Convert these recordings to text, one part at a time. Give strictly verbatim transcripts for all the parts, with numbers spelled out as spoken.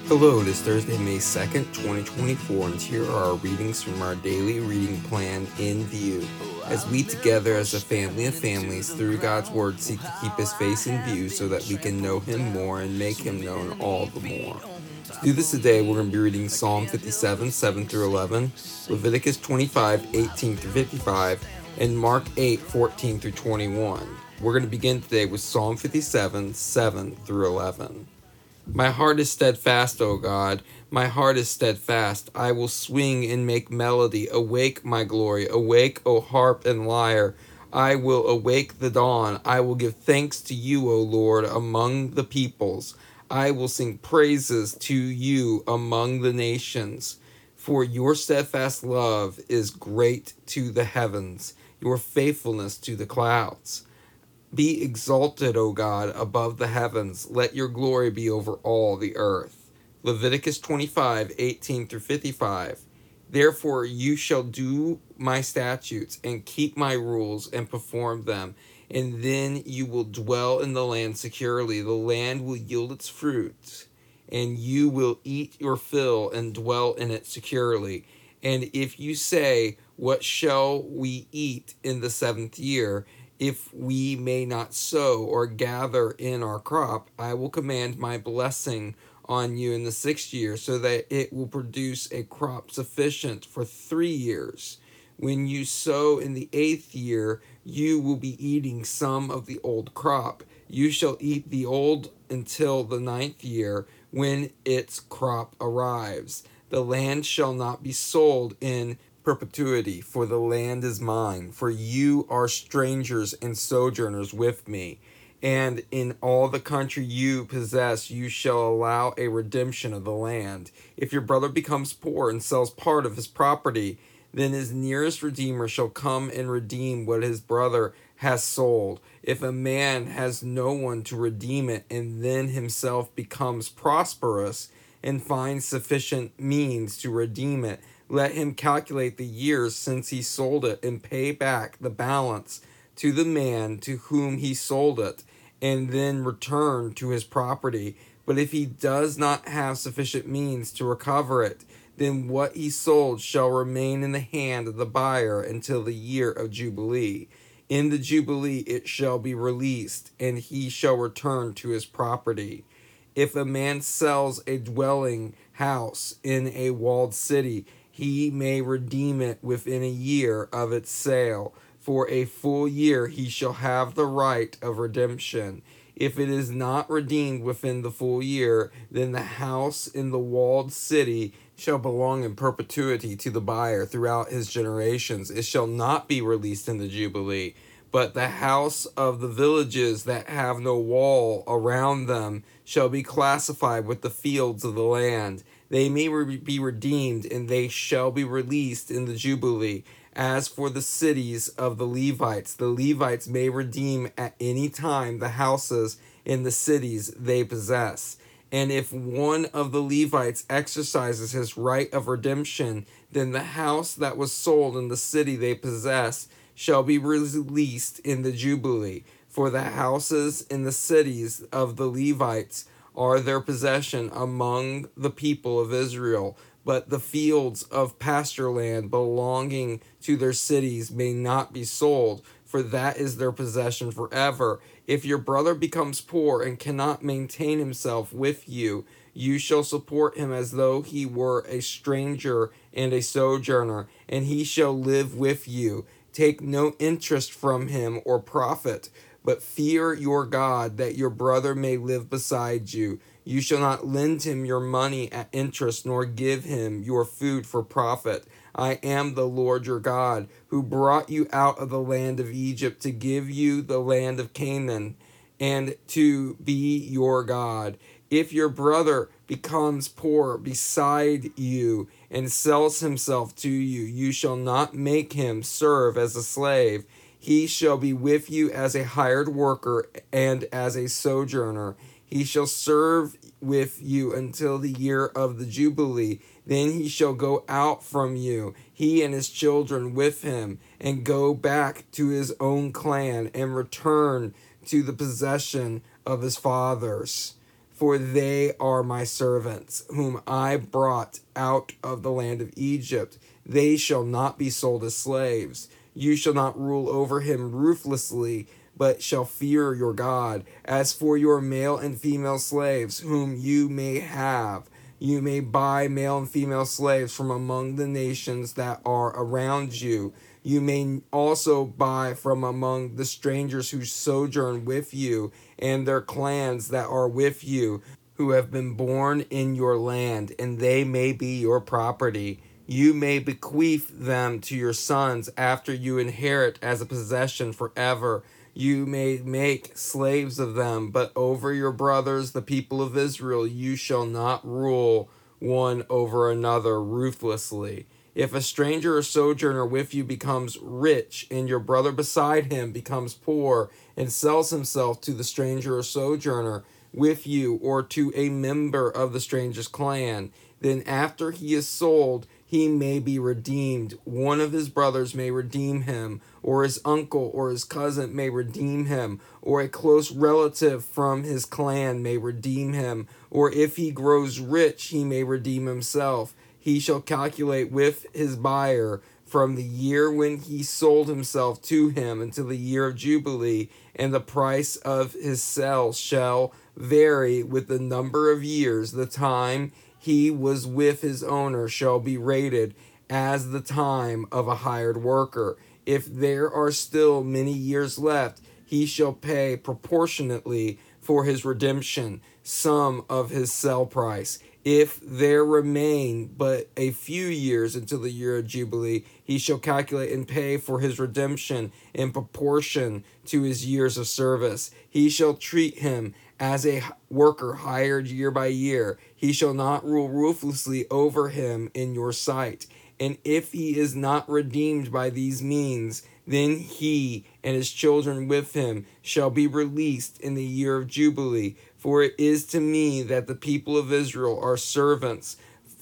Hello, it is Thursday, May second, twenty twenty-four, and here are our readings from our daily reading plan in view. As we together as a family of families through God's Word seek to keep His face in view so that we can know Him more and make Him known all the more. To do this today, we're going to be reading Psalm fifty-seven, seven through eleven, Leviticus twenty-five, eighteen through fifty-five, and Mark eight, fourteen through twenty-one. We're going to begin today with Psalm fifty-seven, seven through eleven. My heart is steadfast, O God. My heart is steadfast. I will swing and make melody. Awake, my glory. Awake, O harp and lyre. I will awake the dawn. I will give thanks to you, O Lord, among the peoples. I will sing praises to you among the nations. For your steadfast love is great to the heavens, your faithfulness to the clouds. Be exalted, O God, above the heavens. Let your glory be over all the earth. Leviticus twenty-five, eighteen through fifty-five. Therefore you shall do my statutes and keep my rules and perform them, and then you will dwell in the land securely. The land will yield its fruits, and you will eat your fill and dwell in it securely. And if you say, what shall we eat in the seventh year? If we may not sow or gather in our crop, I will command my blessing on you in the sixth year, so that it will produce a crop sufficient for three years. When you sow in the eighth year, you will be eating some of the old crop. You shall eat the old until the ninth year, when its crop arrives. The land shall not be sold in perpetuity, for the land is mine, for you are strangers and sojourners with me. And in all the country you possess, you shall allow a redemption of the land. If your brother becomes poor and sells part of his property, then his nearest redeemer shall come and redeem what his brother has sold. If a man has no one to redeem it, and then himself becomes prosperous and finds sufficient means to redeem it, let him calculate the years since he sold it and pay back the balance to the man to whom he sold it, and then return to his property. But if he does not have sufficient means to recover it, then what he sold shall remain in the hand of the buyer until the year of Jubilee. In the Jubilee it shall be released, and he shall return to his property. If a man sells a dwelling house in a walled city, he may redeem it within a year of its sale. For a full year he shall have the right of redemption. If it is not redeemed within the full year, then the house in the walled city shall belong in perpetuity to the buyer throughout his generations. It shall not be released in the Jubilee. But the house of the villages that have no wall around them shall be classified with the fields of the land. They may re- be redeemed, and they shall be released in the Jubilee. As for the cities of the Levites, the Levites may redeem at any time the houses in the cities they possess. And if one of the Levites exercises his right of redemption, then the house that was sold in the city they possess shall be released in the Jubilee. For the houses in the cities of the Levites are their possession among the people of Israel. But the fields of pasture land belonging to their cities may not be sold, for that is their possession forever. If your brother becomes poor and cannot maintain himself with you, you shall support him as though he were a stranger and a sojourner, and he shall live with you. Take no interest from him or profit, but fear your God, that your brother may live beside you. You shall not lend him your money at interest, nor give him your food for profit. I am the Lord your God, who brought you out of the land of Egypt to give you the land of Canaan, and to be your God. If your brother becomes poor beside you and sells himself to you, you shall not make him serve as a slave. He shall be with you as a hired worker and as a sojourner. He shall serve with you until the year of the Jubilee. Then he shall go out from you, he and his children with him, and go back to his own clan and return to the possession of his fathers. for they are my servants, whom I brought out of the land of Egypt. They shall not be sold as slaves. You shall not rule over him ruthlessly, but shall fear your God. As for your male and female slaves, whom you may have, you may buy male and female slaves from among the nations that are around you. You may also buy from among the strangers who sojourn with you, and their clans that are with you, who have been born in your land, and they may be your property. You may bequeath them to your sons after you inherit as a possession forever. You may make slaves of them, but over your brothers, the people of Israel, you shall not rule one over another ruthlessly. If a stranger or sojourner with you becomes rich, and your brother beside him becomes poor, and sells himself to the stranger or sojourner with you, or to a member of the stranger's clan, then after he is sold, he may be redeemed. One of his brothers may redeem him, or his uncle or his cousin may redeem him, or a close relative from his clan may redeem him, or if he grows rich, he may redeem himself. He shall calculate with his buyer from the year when he sold himself to him until the year of Jubilee, and the price of his sale shall vary with the number of years. The time he was with his owner shall be rated as the time of a hired worker. If there are still many years left, he shall pay proportionately for his redemption some of his sell price. If there remain but a few years until the year of Jubilee, he shall calculate and pay for his redemption in proportion to his years of service. He shall treat him as a worker hired year by year. He shall not rule ruthlessly over him in your sight. And if he is not redeemed by these means, then he and his children with him shall be released in the year of Jubilee. For it is to me that the people of Israel are servants.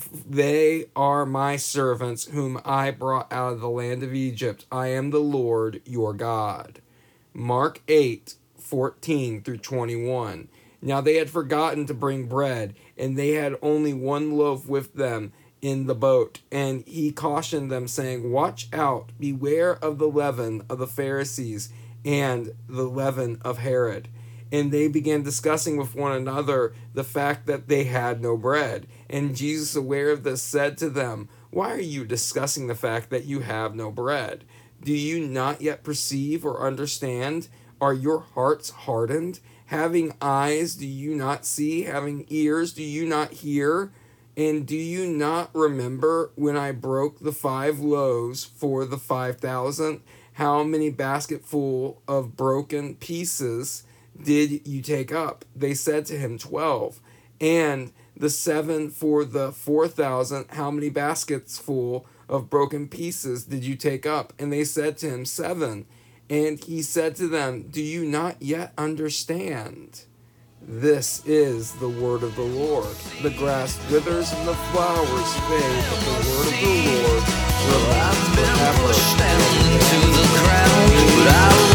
They are my servants, whom I brought out of the land of Egypt. I am the Lord your God. Mark eight, fourteen through twenty-one. Now they had forgotten to bring bread, and they had only one loaf with them in the boat. And he cautioned them, saying, Watch out, beware of the leaven of the Pharisees and the leaven of Herod. And they began discussing with one another the fact that they had no bread. And Jesus, aware of this, said to them, Why are you discussing the fact that you have no bread? Do you not yet perceive or understand? Are your hearts hardened? Having eyes, do you not see? Having ears, do you not hear? And do you not remember when I broke the five loaves for the five thousand? How many basketful of broken pieces did you take up? They said to him, Twelve. And the seven for the four thousand, how many baskets full of broken pieces did you take up? And they said to him, Seven. And he said to them, Do you not yet understand? This is the word of the Lord. The grass withers and the flowers fade, but the word of the Lord will last forever. I've been pushed down to the ground, but I